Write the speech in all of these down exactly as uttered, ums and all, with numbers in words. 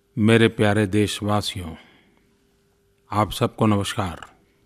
मेरे प्यारे देशवासियों, आप सबको नमस्कार।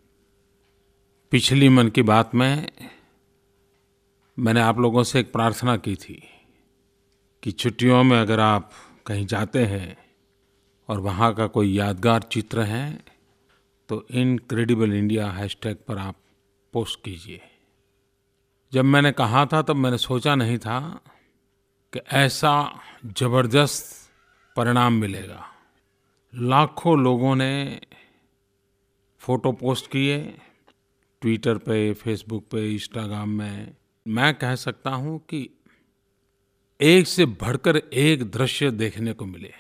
पिछली मन की बात में मैंने आप लोगों से एक प्रार्थना की थी कि छुट्टियों में अगर आप कहीं जाते हैं और वहाँ का कोई यादगार चित्र है तो इनक्रेडिबल इंडिया हैशटैग पर आप पोस्ट कीजिए। जब मैंने कहा था तब मैंने सोचा नहीं था कि ऐसा ज़बरदस्त परिणाम मिलेगा। लाखों लोगों ने फ़ोटो पोस्ट किए, ट्विटर पे, फेसबुक पे, इंस्टाग्राम में। मैं कह सकता हूँ कि एक से बढ़कर एक दृश्य देखने को मिले।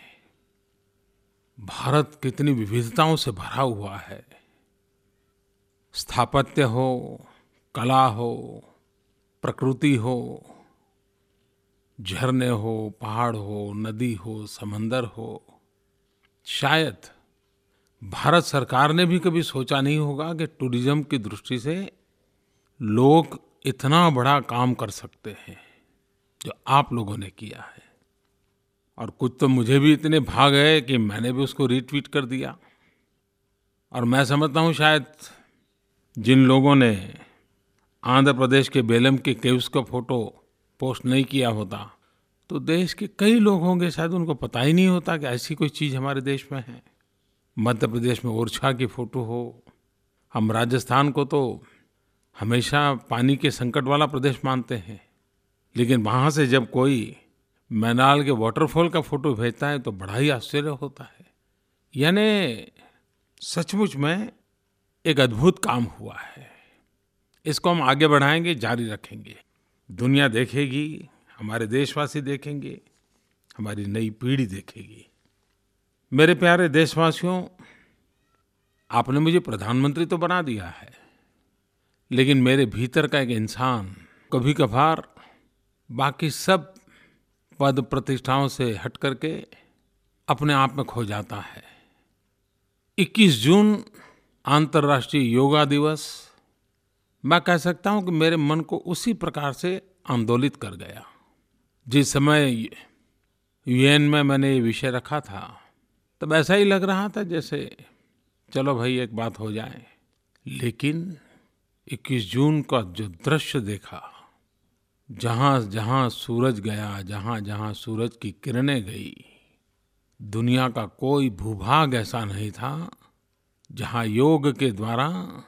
भारत कितनी विविधताओं से भरा हुआ है। स्थापत्य हो, कला हो, प्रकृति हो, झरने हो, पहाड़ हो, नदी हो, समंदर हो। शायद भारत सरकार ने भी कभी सोचा नहीं होगा कि टूरिज्म की दृष्टि से लोग इतना बड़ा काम कर सकते हैं जो आप लोगों ने किया है। और कुछ तो मुझे भी इतने भाग गए कि मैंने भी उसको रीट्वीट कर दिया। और मैं समझता हूँ शायद जिन लोगों ने आंध्र प्रदेश के बेलम के केव्स का फोटो पोस्ट नहीं किया होता तो देश के कई लोग होंगे शायद उनको पता ही नहीं होता कि ऐसी कोई चीज़ हमारे देश में है। मध्य प्रदेश में ओरछा की फ़ोटो हो। हम राजस्थान को तो हमेशा पानी के संकट वाला प्रदेश मानते हैं, लेकिन वहाँ से जब कोई मैनाल के वाटरफॉल का फ़ोटो भेजता है तो बड़ा ही आश्चर्य होता है। यानी सचमुच में एक अद्भुत काम हुआ है। इसको हम आगे बढ़ाएंगे, जारी रखेंगे। दुनिया देखेगी, हमारे देशवासी देखेंगे, हमारी नई पीढ़ी देखेगी। मेरे प्यारे देशवासियों, आपने मुझे प्रधानमंत्री तो बना दिया है, लेकिन मेरे भीतर का एक इंसान कभी कभार बाकी सब पद प्रतिष्ठाओं से हट करके अपने आप में खो जाता है। इक्कीस जून अंतर्राष्ट्रीय योगा दिवस, मैं कह सकता हूँ कि मेरे मन को उसी प्रकार से आंदोलित कर गया। जिस समय यूएन में मैंने ये विषय रखा था तब ऐसा ही लग रहा था जैसे चलो भाई एक बात हो जाए। लेकिन इक्कीस जून का जो दृश्य देखा, जहाँ-जहाँ सूरज गया, जहाँ-जहाँ सूरज की किरणें गई, दुनिया का कोई भूभाग ऐसा नहीं था जहाँ योग के द्वारा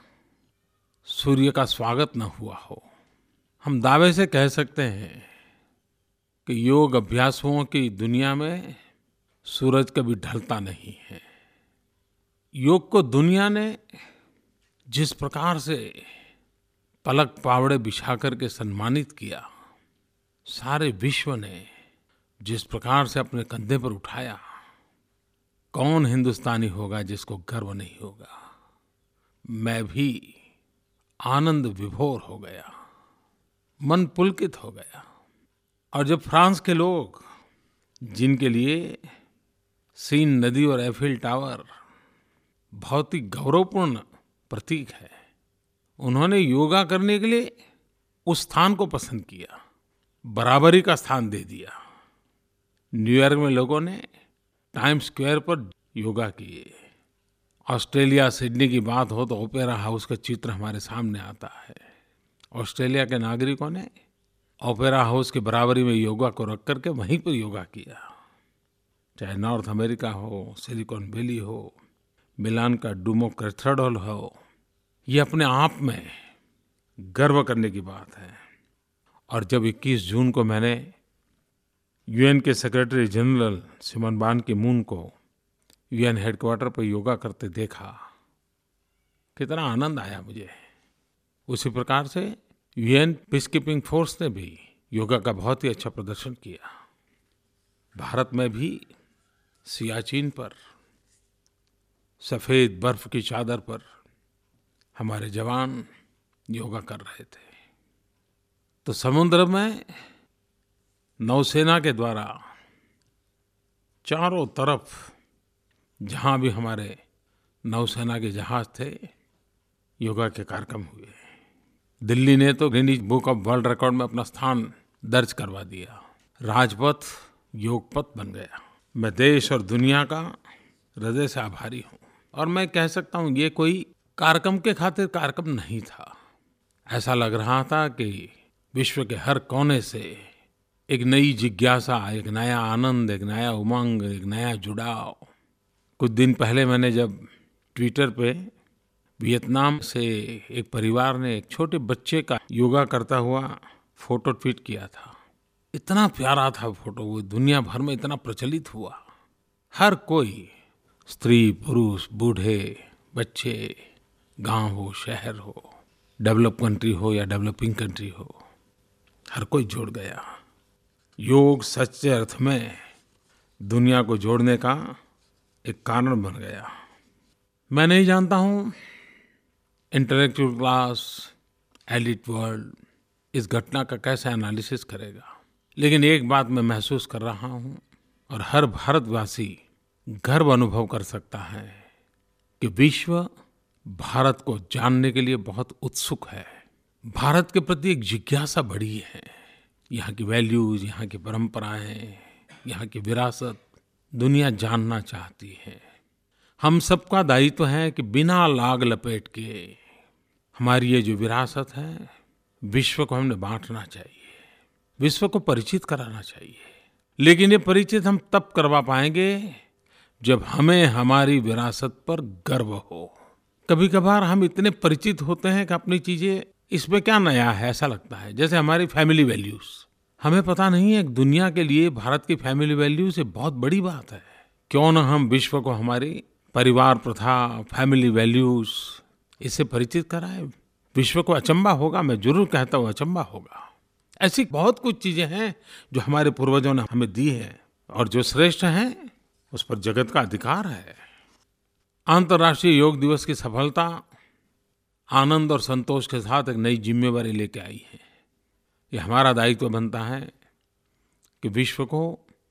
सूर्य का स्वागत न हुआ हो। हम दावे से कह सकते हैं कि योग अभ्यासुओं की दुनिया में सूरज कभी ढलता नहीं है। योग को दुनिया ने जिस प्रकार से पलक पावड़े बिछा करके सम्मानित किया, सारे विश्व ने जिस प्रकार से अपने कंधे पर उठाया, कौन हिंदुस्तानी होगा जिसको गर्व नहीं होगा। मैं भी आनंद विभोर हो गया, मन पुलकित हो गया। और जब फ्रांस के लोग, जिनके लिए सीन नदी और एफिल टावर बहुत ही गौरवपूर्ण प्रतीक है, उन्होंने योगा करने के लिए उस स्थान को पसंद किया, बराबरी का स्थान दे दिया। न्यूयॉर्क में लोगों ने टाइम स्क्वायर पर योगा किए। ऑस्ट्रेलिया, सिडनी की बात हो तो ओपेरा हाउस का चित्र हमारे सामने आता है। ऑस्ट्रेलिया के नागरिकों ने ओपेरा हाउस की बराबरी में योगा को रख करके वहीं पर योगा किया। चाहे नॉर्थ अमेरिका हो, सिलिकॉन वैली हो, मिलान का डूमो कैथेड्रल हो, ये अपने आप में गर्व करने की बात है। और जब इक्कीस जून को मैंने यूएन के सेक्रेटरी जनरल सिमन बान की मून को यूएन हेडक्वार्टर पर योगा करते देखा, कितना आनंद आया मुझे। उसी प्रकार से यूएन पीस कीपिंग फोर्स ने भी योगा का बहुत ही अच्छा प्रदर्शन किया। भारत में भी सियाचिन पर सफ़ेद बर्फ की चादर पर हमारे जवान योगा कर रहे थे। तो समुद्र में नौसेना के द्वारा चारों तरफ जहाँ भी हमारे नौसेना के जहाज़ थे, योगा के कार्यक्रम हुए। दिल्ली ने तो Guinness Book of World Record में अपना स्थान दर्ज करवा दिया। राजपथ योगपथ बन गया। मैं देश और दुनिया का हृदय से आभारी हूँ। और मैं कह सकता हूँ ये कोई कार्यक्रम के खातिर कार्यक्रम नहीं था। ऐसा लग रहा था कि विश्व के हर कोने से एक नई जिज्ञासा, एक नया आनंद, एक नया उमंग, एक नया जुड़ाव। कुछ दिन पहले मैंने जब ट्विटर पे वियतनाम से एक परिवार ने एक छोटे बच्चे का योगा करता हुआ फोटो ट्वीट किया था। इतना प्यारा था फोटो, वो दुनिया भर में इतना प्रचलित हुआ। हर कोई, स्त्री, पुरुष, बूढ़े, बच्चे, गांव हो, शहर हो, डेवलप कंट्री हो या डेवलपिंग कंट्री हो, हर कोई जुड़ गया। योग सच्चे अर्थ में दुनिया को जोड़ने का एक कारण बन गया। मैं नहीं जानता हूँ इंटेलेक्चुअल क्लास, एलिट वर्ल्ड इस घटना का कैसे एनालिसिस करेगा, लेकिन एक बात मैं महसूस कर रहा हूँ और हर भारतवासी गर्व अनुभव कर सकता है कि विश्व भारत को जानने के लिए बहुत उत्सुक है। भारत के प्रति एक जिज्ञासा बढ़ी है। यहाँ की वैल्यूज, यहाँ की परंपराएं, यहाँ की विरासत दुनिया जानना चाहती है। हम सबका दायित्व है कि बिना लाग लपेट के हमारी ये जो विरासत है, विश्व को हमने बांटना चाहिए, विश्व को परिचित कराना चाहिए। लेकिन ये परिचित हम तब करवा पाएंगे जब हमें हमारी विरासत पर गर्व हो। कभी कभार हम इतने परिचित होते हैं कि अपनी चीजें, इसमें क्या नया है ऐसा लगता है। जैसे हमारी फैमिली वैल्यूज, हमें पता नहीं है दुनिया के लिए भारत की फैमिली वैल्यूज बहुत बड़ी बात है। क्यों न हम विश्व को हमारी परिवार प्रथा, फैमिली वैल्यूज इससे परिचित कराएं। विश्व को अचंबा होगा, मैं जरूर कहता हूँ अचंबा होगा। ऐसी बहुत कुछ चीजें हैं जो हमारे पूर्वजों ने हमें दी है और जो श्रेष्ठ हैं उस पर जगत का अधिकार है। अंतर्राष्ट्रीय योग दिवस की सफलता आनंद और संतोष के साथ एक नई जिम्मेवारी लेके आई है। ये हमारा दायित्व बनता है कि विश्व को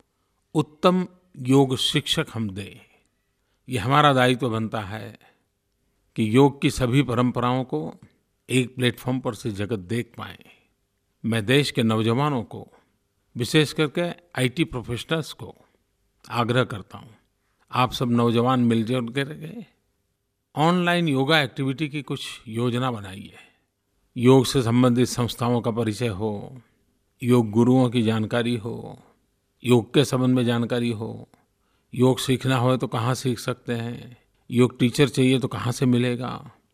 उत्तम योग शिक्षक हम दें। ये हमारा दायित्व बनता है कि योग की सभी परंपराओं को एक प्लेटफॉर्म पर से जगत देख पाए। मैं देश के नौजवानों को, विशेष करके आईटी प्रोफेशनल्स को आग्रह करता हूँ, आप सब नौजवान मिलजुल करके ऑनलाइन योगा एक्टिविटी की कुछ योजना बनाइए। योग से संबंधित संस्थाओं का परिचय हो, योग गुरुओं की जानकारी हो, योग के संबंध में जानकारी हो, योग सीखना हो तो कहाँ सीख सकते हैं, योग टीचर चाहिए तो कहाँ से मिलेगा।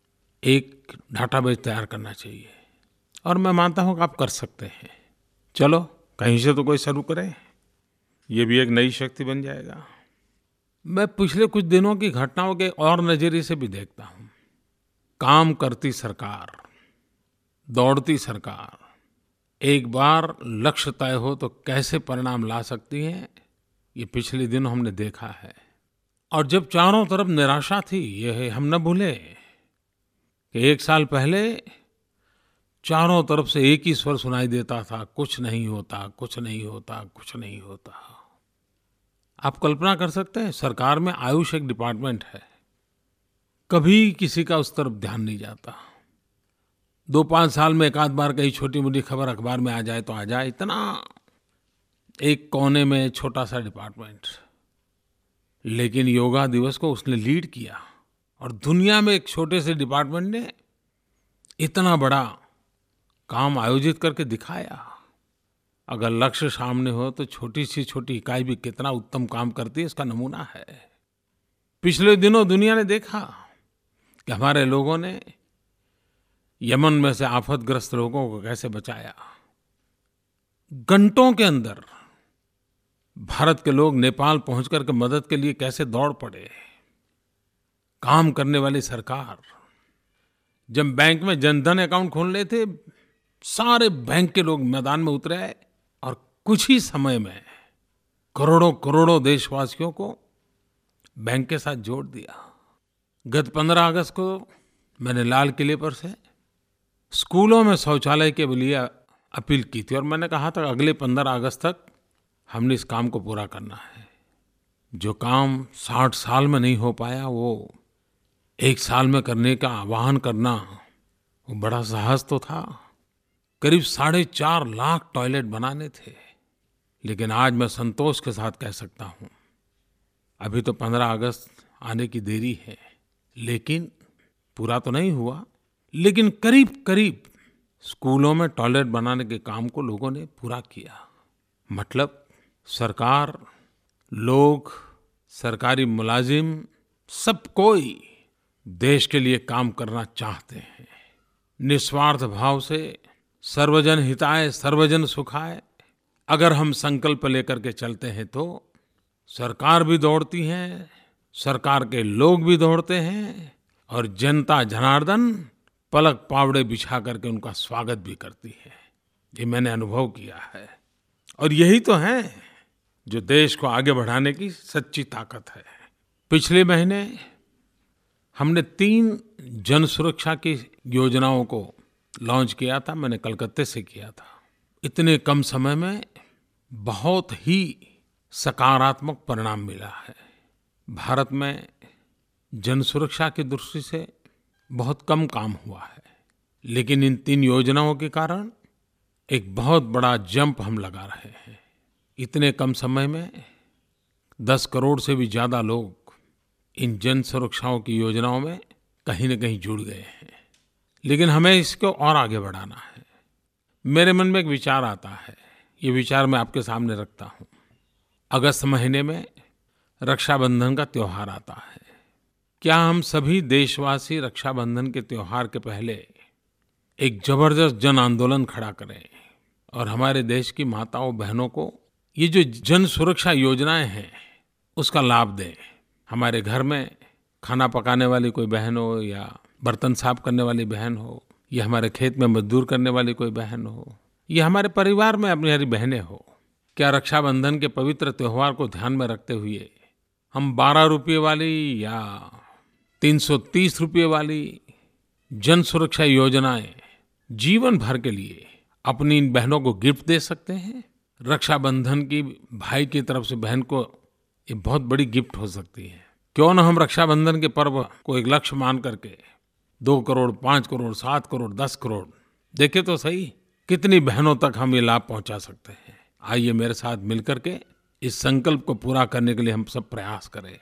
एक डाटाबेस तैयार करना चाहिए और मैं मानता हूँ कि आप कर सकते हैं। चलो कहीं से तो कोई शुरू करे, ये भी एक नई शक्ति बन जाएगा। मैं पिछले कुछ दिनों की घटनाओं के और नजरिए से भी देखता हूँ। काम करती सरकार, दौड़ती सरकार एक बार लक्ष्य तय हो तो कैसे परिणाम ला सकती है, ये पिछले दिनों हमने देखा है। और जब चारों तरफ निराशा थी, ये हम न भूले कि एक साल पहले चारों तरफ से एक ही स्वर सुनाई देता था, कुछ नहीं होता, कुछ नहीं होता, कुछ नहीं होता। आप कल्पना कर सकते हैं, सरकार में आयुष एक डिपार्टमेंट है, कभी किसी का उस तरफ ध्यान नहीं जाता। दो पांच साल में एक आध बार कहीं छोटी मोटी खबर अखबार में आ जाए तो आ जाए, इतना एक कोने में छोटा सा डिपार्टमेंट। लेकिन योगा दिवस को उसने लीड किया और दुनिया में एक छोटे से डिपार्टमेंट ने इतना बड़ा काम आयोजित करके दिखाया। अगर लक्ष्य सामने हो तो छोटी सी छोटी इकाई भी कितना उत्तम काम करती है, इसका नमूना है। पिछले दिनों दुनिया ने देखा कि हमारे लोगों ने यमन में से आफतग्रस्त लोगों को कैसे बचाया। घंटों के अंदर भारत के लोग नेपाल पहुंच करके मदद के लिए कैसे दौड़ पड़े। काम करने वाली सरकार, जब बैंक में जनधन अकाउंट खोलने थे, सारे बैंक के लोग मैदान में उतरे आए और कुछ ही समय में करोड़ों करोड़ों देशवासियों को बैंक के साथ जोड़ दिया। गत पंद्रह अगस्त को मैंने लाल किले पर से स्कूलों में शौचालय के लिए अपील की थी और मैंने कहा था अगले पंद्रह अगस्त तक हमने इस काम को पूरा करना है। जो काम साठ साल में नहीं हो पाया, वो एक साल में करने का आह्वान करना, वो बड़ा साहस तो था। करीब साढ़े चार लाख टॉयलेट बनाने थे। लेकिन आज मैं संतोष के साथ कह सकता हूँ अभी तो पंद्रह अगस्त आने की देरी है, लेकिन पूरा तो नहीं हुआ, लेकिन करीब-करीब स्कूलों में टॉयलेट बनाने के काम को लोगों ने पूरा किया। मतलब सरकार, लोग, सरकारी मुलाजिम, सब कोई देश के लिए काम करना चाहते हैं। निस्वार्थ भाव से सर्वजन हिताय सर्वजन सुखाय अगर हम संकल्प लेकर के चलते हैं तो सरकार भी दौड़ती है, सरकार के लोग भी दौड़ते हैं और जनता जनार्दन पलक पावड़े बिछा करके उनका स्वागत भी करती है। ये मैंने अनुभव किया है और यही तो है जो देश को आगे बढ़ाने की सच्ची ताकत है। पिछले महीने हमने तीन जन सुरक्षा की योजनाओं को लॉन्च किया था। मैंने कलकत्ते से किया था। इतने कम समय में बहुत ही सकारात्मक परिणाम मिला है। भारत में जन सुरक्षा की दृष्टि से बहुत कम काम हुआ है, लेकिन इन तीन योजनाओं के कारण एक बहुत बड़ा जंप हम लगा रहे हैं। इतने कम समय में दस करोड़ से भी ज़्यादा लोग इन जन सुरक्षाओं की योजनाओं में कहीं न कहीं जुड़ गए हैं, लेकिन हमें इसको और आगे बढ़ाना है। मेरे मन में एक विचार आता है, ये विचार मैं आपके सामने रखता हूँ। अगस्त महीने में रक्षाबंधन का त्योहार आता है। क्या हम सभी देशवासी रक्षाबंधन के त्योहार के पहले एक जबरदस्त जन आंदोलन खड़ा करें और हमारे देश की माताओं बहनों को ये जो जन सुरक्षा योजनाएं हैं उसका लाभ दें। हमारे घर में खाना पकाने वाली कोई बहन हो या बर्तन साफ करने वाली बहन हो या हमारे खेत में मजदूर करने वाली कोई बहन हो या हमारे परिवार में अपनी हरी बहनें हो, क्या रक्षाबंधन के पवित्र त्योहार को ध्यान में रखते हुए हम बारह रुपये वाली या तीन सौ तीस रुपये वाली जन सुरक्षा योजनाएं जीवन भर के लिए अपनी इन बहनों को गिफ्ट दे सकते हैं? रक्षाबंधन की भाई की तरफ से बहन को ये बहुत बड़ी गिफ्ट हो सकती है। क्यों न हम रक्षाबंधन के पर्व को एक लक्ष्य मान करके दो करोड़, पाँच करोड़, सात करोड़, दस करोड़, देखे तो सही कितनी बहनों तक हम ये लाभ पहुंचा सकते हैं। आइए मेरे साथ मिलकर के इस संकल्प को पूरा करने के लिए हम सब प्रयास करें।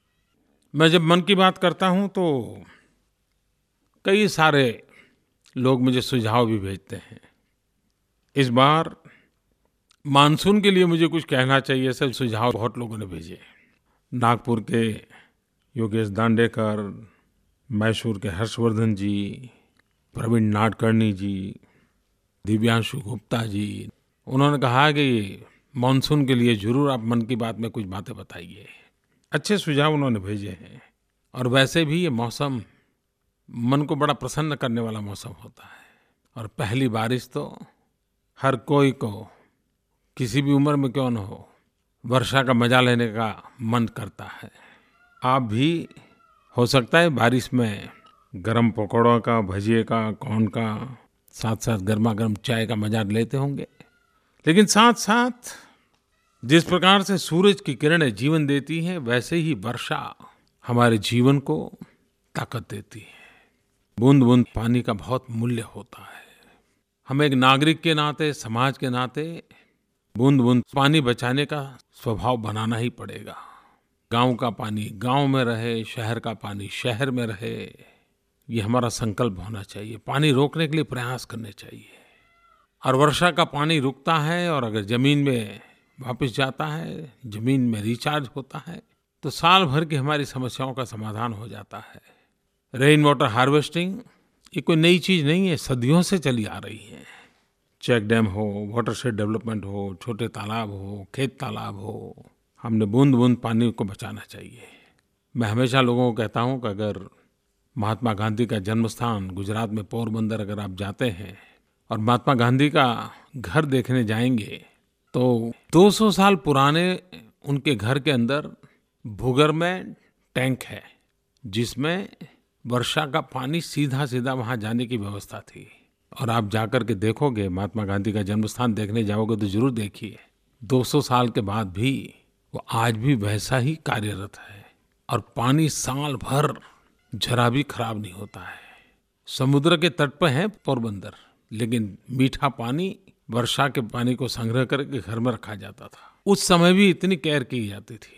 मैं जब मन की बात करता हूं तो कई सारे लोग मुझे सुझाव भी भेजते हैं। इस बार मानसून के लिए मुझे कुछ कहना चाहिए, ऐसे सुझाव बहुत लोगों ने भेजे। नागपुर के योगेश दांडेकर, मैसूर के हर्षवर्धन जी, प्रवीण नाडकर्णी जी, दिव्यांशु गुप्ता जी, उन्होंने कहा कि मानसून के लिए जरूर आप मन की बात में कुछ बातें बताइए। अच्छे सुझाव उन्होंने भेजे हैं और वैसे भी ये मौसम मन को बड़ा प्रसन्न करने वाला मौसम होता है और पहली बारिश तो हर कोई को किसी भी उम्र में क्यों न हो वर्षा का मजा लेने का मन करता है। आप भी हो सकता है बारिश में गरम पकौड़ों का, भजिए का, कॉर्न का, साथ साथ गर्मा गर्म चाय का मजा लेते होंगे। लेकिन साथ साथ जिस प्रकार से सूरज की किरणें जीवन देती हैं, वैसे ही वर्षा हमारे जीवन को ताकत देती है। बूंद बूंद पानी का बहुत मूल्य होता है। हमें एक नागरिक के नाते, समाज के नाते बूंद बूंद पानी बचाने का स्वभाव बनाना ही पड़ेगा। गांव का पानी गांव में रहे, शहर का पानी शहर में रहे, ये हमारा संकल्प होना चाहिए। पानी रोकने के लिए प्रयास करने चाहिए। और वर्षा का पानी रुकता है और अगर जमीन में वापस जाता है, जमीन में रिचार्ज होता है, तो साल भर की हमारी समस्याओं का समाधान हो जाता है। रेन वाटर हार्वेस्टिंग ये कोई नई चीज़ नहीं है, सदियों से चली आ रही है। चेक डैम हो, वाटरशेड डेवलपमेंट हो, छोटे तालाब हो, खेत तालाब हो, हमने बूंद बूंद पानी को बचाना चाहिए। मैं हमेशा लोगों को कहता हूँ कि अगर महात्मा गांधी का जन्म स्थान गुजरात में पोरबंदर अगर आप जाते हैं और महात्मा गांधी का घर देखने जाएंगे तो दो सौ साल पुराने उनके घर के अंदर भूगर्भ में टैंक है जिसमें वर्षा का पानी सीधा सीधा वहाँ जाने की व्यवस्था थी। और आप जाकर के देखोगे, महात्मा गांधी का जन्म स्थान देखने जाओगे तो जरूर देखिए, दो सौ साल के बाद भी वो आज भी वैसा ही कार्यरत है और पानी साल भर जरा भी खराब नहीं होता है। समुद्र के तट पर है पोरबंदर, लेकिन मीठा पानी वर्षा के पानी को संग्रह करके घर में रखा जाता था। उस समय भी इतनी केयर की जाती थी।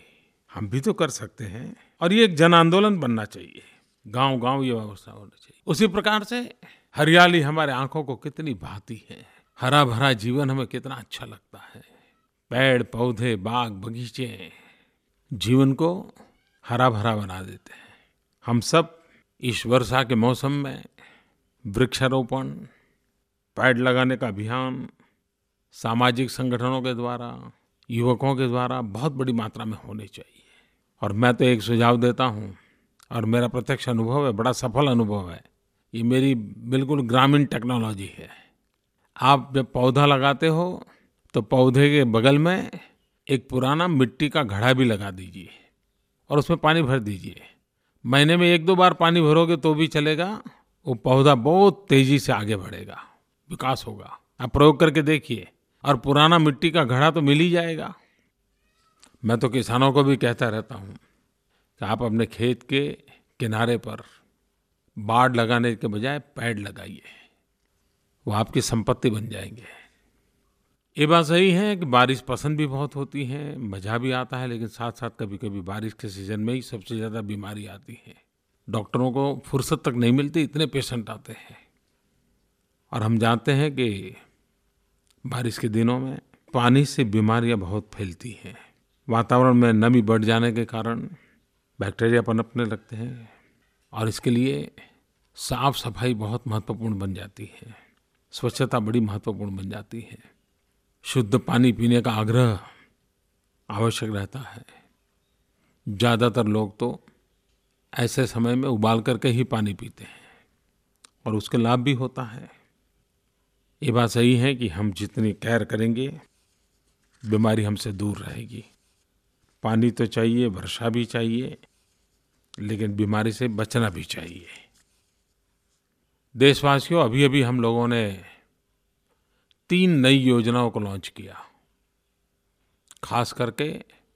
हम भी तो कर सकते हैं और ये एक जन आंदोलन बनना चाहिए। गांव-गांव ये व्यवस्था होनी चाहिए। उसी प्रकार से हरियाली हमारे आंखों को कितनी भाती है, हरा भरा जीवन हमें कितना अच्छा लगता है। पेड़ पौधे बाग बगीचे जीवन को हरा भरा बना देते हैं। हम सब इस वर्षा के मौसम में वृक्षारोपण, पेड़ लगाने का अभियान सामाजिक संगठनों के द्वारा, युवकों के द्वारा बहुत बड़ी मात्रा में होने चाहिए। और मैं तो एक सुझाव देता हूँ और मेरा प्रत्यक्ष अनुभव है, बड़ा सफल अनुभव है। ये मेरी बिल्कुल ग्रामीण टेक्नोलॉजी है। आप जब पौधा लगाते हो तो पौधे के बगल में एक पुराना मिट्टी का घड़ा भी लगा दीजिए और उसमें पानी भर दीजिए। महीने में एक दो बार पानी भरोगे तो भी चलेगा, वो पौधा बहुत तेजी से आगे बढ़ेगा, विकास होगा। आप प्रयोग करके देखिए और पुराना मिट्टी का घड़ा तो मिल ही जाएगा। मैं तो किसानों को भी कहता रहता हूँ कि आप अपने खेत के किनारे पर बाड़ लगाने के बजाय पेड़ लगाइए, वो आपकी संपत्ति बन जाएंगे। ये बात सही है कि बारिश पसंद भी बहुत होती है, मज़ा भी आता है, लेकिन साथ साथ कभी-कभी बारिश के सीजन में ही सबसे ज़्यादा बीमारी आती है। डॉक्टरों को फुर्सत तक नहीं मिलती, इतने पेशेंट आते हैं। और हम जानते हैं कि बारिश के दिनों में पानी से बीमारियां बहुत फैलती हैं। वातावरण में नमी बढ़ जाने के कारण बैक्टीरिया पनपने लगते हैं और इसके लिए साफ सफाई बहुत महत्वपूर्ण बन जाती है, स्वच्छता बड़ी महत्वपूर्ण बन जाती है। शुद्ध पानी पीने का आग्रह आवश्यक रहता है। ज़्यादातर लोग तो ऐसे समय में उबाल करके ही पानी पीते हैं और उसके लाभ भी होता है। ये बात सही है कि हम जितनी केयर करेंगे बीमारी हमसे दूर रहेगी। पानी तो चाहिए, वर्षा भी चाहिए, लेकिन बीमारी से बचना भी चाहिए। देशवासियों, अभी-अभी हम लोगों ने तीन नई योजनाओं को लॉन्च किया, खास करके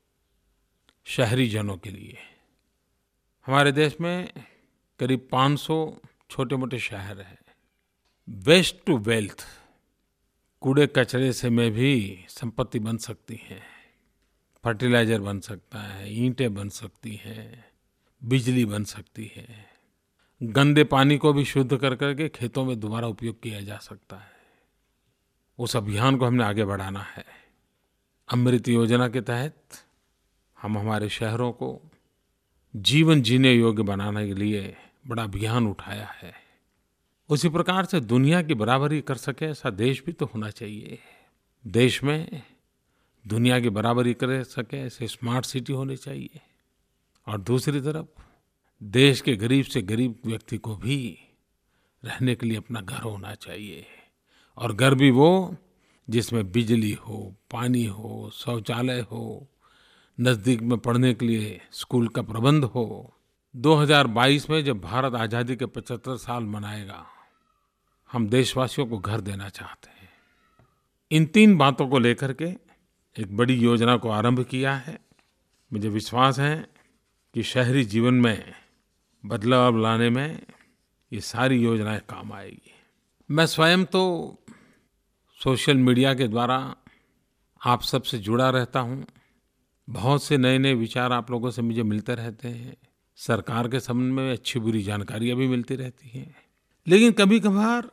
शहरी जनों के लिए। हमारे देश में करीब पाँच सौ छोटे-मोटे शहर हैं। वेस्ट टू वेल्थ, कूड़े कचरे से में भी संपत्ति बन सकती है, फर्टिलाइजर बन सकता है, ईंटें बन सकती हैं, बिजली बन सकती है। गंदे पानी को भी शुद्ध कर करके खेतों में दोबारा उपयोग किया जा सकता है। उस अभियान को हमने आगे बढ़ाना है। अमृत योजना के तहत हम हमारे शहरों को जीवन जीने योग्य बनाने के लिए बड़ा अभियान उठाया है। उसी प्रकार से दुनिया की बराबरी कर सके ऐसा देश भी तो होना चाहिए। देश में दुनिया की बराबरी कर सके ऐसे स्मार्ट सिटी होने चाहिए। और दूसरी तरफ देश के गरीब से गरीब व्यक्ति को भी रहने के लिए अपना घर होना चाहिए। और घर भी वो जिसमें बिजली हो, पानी हो, शौचालय हो, नज़दीक में पढ़ने के लिए स्कूल का प्रबंध हो। दो हज़ार बाईस में जब भारत आज़ादी के पचहत्तर साल मनाएगा, हम देशवासियों को घर देना चाहते हैं। इन तीन बातों को लेकर के एक बड़ी योजना को आरंभ किया है। मुझे विश्वास है कि शहरी जीवन में बदलाव लाने में ये सारी योजनाएं काम आएगी। मैं स्वयं तो सोशल मीडिया के द्वारा आप सबसे जुड़ा रहता हूँ। बहुत से नए-नए विचार आप लोगों से मुझे मिलते रहते हैं। सरकार के संबंध में अच्छी बुरी जानकारियाँ भी मिलती रहती हैं। लेकिन कभी-कभार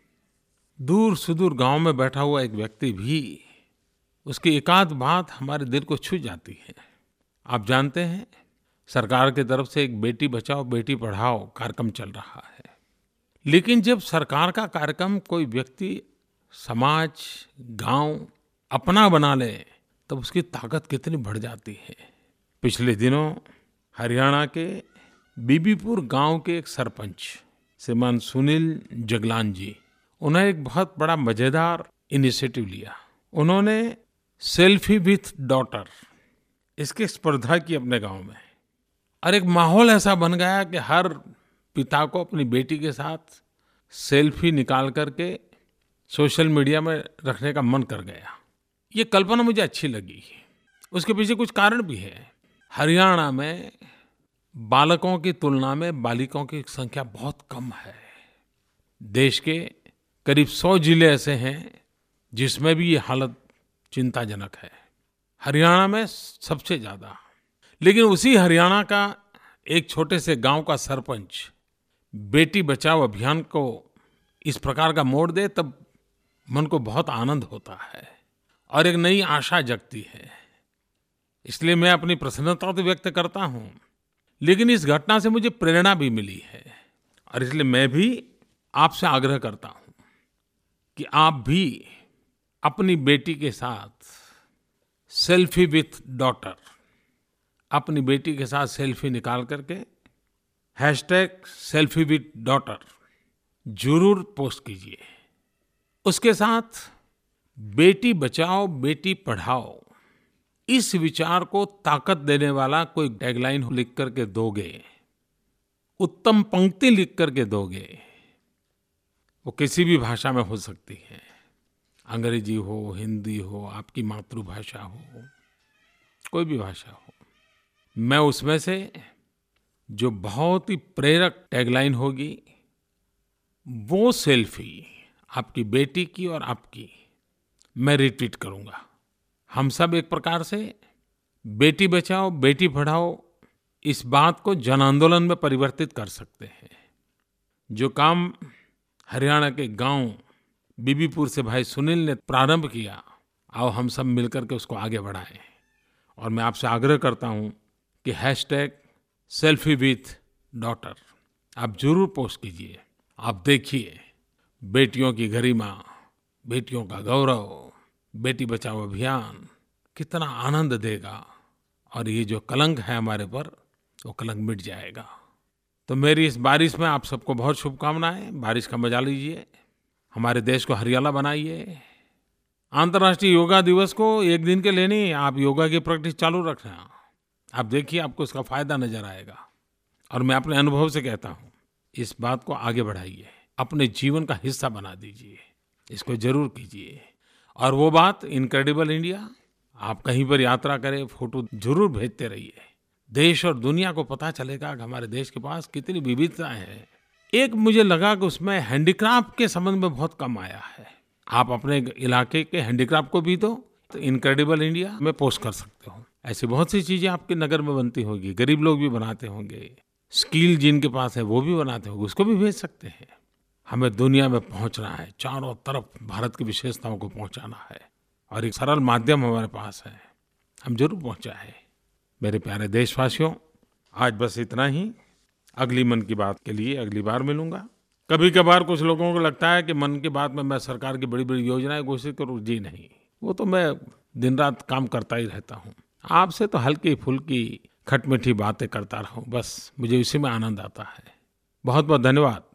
दूर सुदूर गांव में बैठा हुआ एक व्यक्ति भी, उसकी एकाध बात हमारे दिल को छू जाती है। आप जानते हैं, सरकार की तरफ से एक बेटी बचाओ बेटी पढ़ाओ कार्यक्रम चल रहा है। लेकिन जब सरकार का कार्यक्रम कोई व्यक्ति, समाज, गांव अपना बना ले, तब उसकी ताकत कितनी बढ़ जाती है। पिछले दिनों हरियाणा के बीबीपुर गांव के एक सरपंच श्रीमान सुनील जगलान जी, उन्होंने एक बहुत बड़ा मजेदार इनिशिएटिव लिया। उन्होंने सेल्फी विथ डॉटर इसकी स्पर्धा की अपने गांव में, और एक माहौल ऐसा बन गया कि हर पिता को अपनी बेटी के साथ सेल्फी निकाल करके सोशल मीडिया में रखने का मन कर गया। ये कल्पना मुझे अच्छी लगी। उसके पीछे कुछ कारण भी है। हरियाणा में बालकों की तुलना में बालिकाओं की संख्या बहुत कम है। देश के करीब सौ जिले ऐसे हैं जिसमें भी ये हालत चिंताजनक है। हरियाणा में सबसे ज़्यादा। लेकिन उसी हरियाणा का एक छोटे से गांव का सरपंच बेटी बचाओ अभियान को इस प्रकार का मोड़ दे, तब मन को बहुत आनंद होता है और एक नई आशा जगती है। इसलिए मैं अपनी प्रसन्नता तो व्यक्त करता हूँ, लेकिन इस घटना से मुझे प्रेरणा भी मिली है और इसलिए मैं भी आपसे आग्रह करता हूँ कि आप भी अपनी बेटी के साथ सेल्फी विथ डॉटर, अपनी बेटी के साथ सेल्फी निकाल करके हैशटैग सेल्फी विथ डॉटर जरूर पोस्ट कीजिए। उसके साथ बेटी बचाओ बेटी पढ़ाओ इस विचार को ताकत देने वाला कोई टैगलाइन लिख करके दोगे, उत्तम पंक्ति लिख करके दोगे, वो किसी भी भाषा में हो सकती है, अंग्रेजी हो, हिंदी हो, आपकी मातृभाषा हो, कोई भी भाषा हो। मैं उसमें से जो बहुत ही प्रेरक टैगलाइन होगी वो सेल्फी आपकी बेटी की और आपकी मैं रिट्वीट करूंगा। हम सब एक प्रकार से बेटी बचाओ बेटी पढ़ाओ इस बात को जन आंदोलन में परिवर्तित कर सकते हैं। जो काम हरियाणा के गांव बीबीपुर से भाई सुनील ने प्रारंभ किया, आओ हम सब मिलकर के उसको आगे बढ़ाएं। और मैं आपसे आग्रह करता हूं कि हैशटैग सेल्फी विथ डॉटर आप जरूर पोस्ट कीजिए। आप देखिए बेटियों की गरिमा, बेटियों का गौरव, बेटी बचाओ अभियान कितना आनंद देगा और ये जो कलंक है हमारे पर वो कलंक मिट जाएगा। तो मेरी इस बारिश में आप सबको बहुत शुभकामनाएं। बारिश का मजा लीजिए, हमारे देश को हरियाला बनाइए। अंतर्राष्ट्रीय योगा दिवस को एक दिन के लिए नहीं, आप योगा की प्रैक्टिस चालू रखना। आप देखिए आपको इसका फायदा नजर आएगा। और मैं अपने अनुभव से कहता हूँ इस बात को आगे बढ़ाइए, अपने जीवन का हिस्सा बना दीजिए, इसको जरूर कीजिए। और वो बात इनक्रेडिबल इंडिया, आप कहीं पर यात्रा करें फोटो जरूर भेजते रहिए। देश और दुनिया को पता चलेगा कि हमारे देश के पास कितनी विविधताएं हैं। एक मुझे लगा कि उसमें हैंडीक्राफ्ट के संबंध में बहुत कम आया है। आप अपने इलाके के हैंडीक्राफ्ट को भी दो तो इनक्रेडिबल इंडिया में पोस्ट कर सकते हो। ऐसी बहुत सी चीजें आपके नगर में बनती होगी, गरीब लोग भी बनाते होंगे, स्किल जिनके पास है वो भी बनाते होंगे, उसको भी भेज सकते हैं। हमें दुनिया में पहुंचना है, चारों तरफ भारत की विशेषताओं को पहुंचाना है और एक सरल माध्यम हमारे पास है, हम जरूर पहुंचाएं। मेरे प्यारे देशवासियों, आज बस इतना ही। अगली मन की बात के लिए अगली बार मिलूंगा। कभी कभार कुछ लोगों को लगता है कि मन की बात में मैं सरकार की बड़ी बड़ी योजनाएं घोषित करूं। जी नहीं, वो तो मैं दिन रात काम करता ही रहता हूं। आपसे तो हल्की फुल्की खटमिठी बातें करता रहूं, बस मुझे इसी में आनंद आता है। बहुत बहुत धन्यवाद।